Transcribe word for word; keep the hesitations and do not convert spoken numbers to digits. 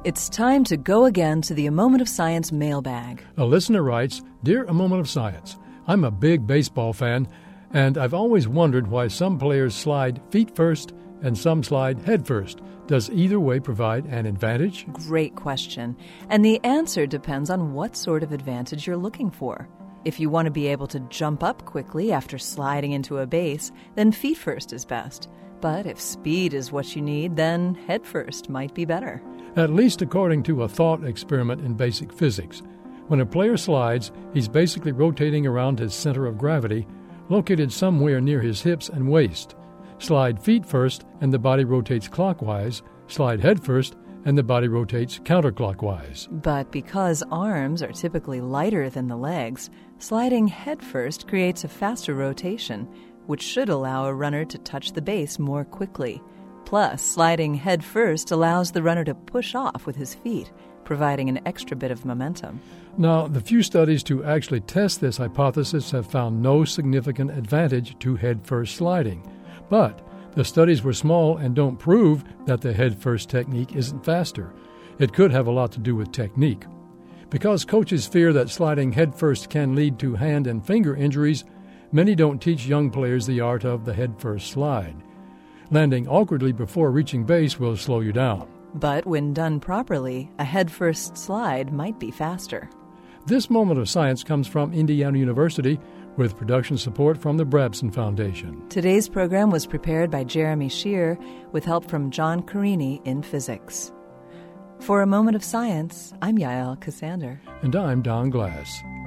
It's time to go again to the A Moment of Science mailbag. A listener writes, Dear A Moment of Science, I'm a big baseball fan, and I've always wondered why some players slide feet first and some slide head first. Does either way provide an advantage? Great question. And the answer depends on what sort of advantage you're looking for. If you want to be able to jump up quickly after sliding into a base, then feet first is best. But if speed is what you need, then head first might be better. At least according to a thought experiment in basic physics. When a player slides, he's basically rotating around his center of gravity, located somewhere near his hips and waist. Slide feet first, and the body rotates clockwise. Slide head first, and the body rotates counterclockwise. But because arms are typically lighter than the legs, sliding head first creates a faster rotation, which should allow a runner to touch the base more quickly. Plus, sliding head first allows the runner to push off with his feet, providing an extra bit of momentum. Now, the few studies to actually test this hypothesis have found no significant advantage to head-first sliding. But the studies were small and don't prove that the head-first technique isn't faster. It could have a lot to do with technique. Because coaches fear that sliding head-first can lead to hand and finger injuries, many don't teach young players the art of the head-first slide. Landing awkwardly before reaching base will slow you down. But when done properly, a head-first slide might be faster. This Moment of Science comes from Indiana University with production support from the Brabson Foundation. Today's program was prepared by Jeremy Shear with help from John Carini in physics. For A Moment of Science, I'm Yael Cassander. And I'm Don Glass.